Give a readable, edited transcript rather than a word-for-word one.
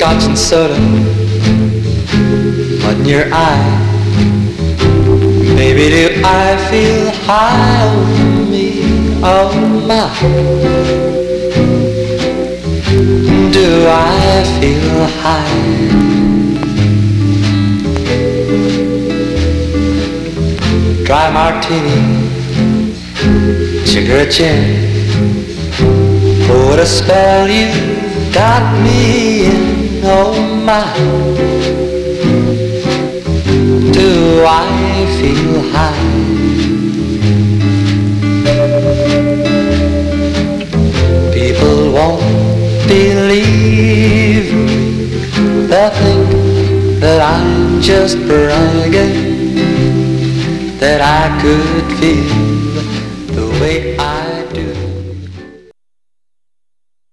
scotch and soda, mud in your eye. Baby, do I feel high on me? Oh my. Do I feel high? Dry martini, sugar or gin. What a spell you got me in, oh my. Do I feel high? People won't believe me. They'll think that I'm just bragging, that I could feel the way I do.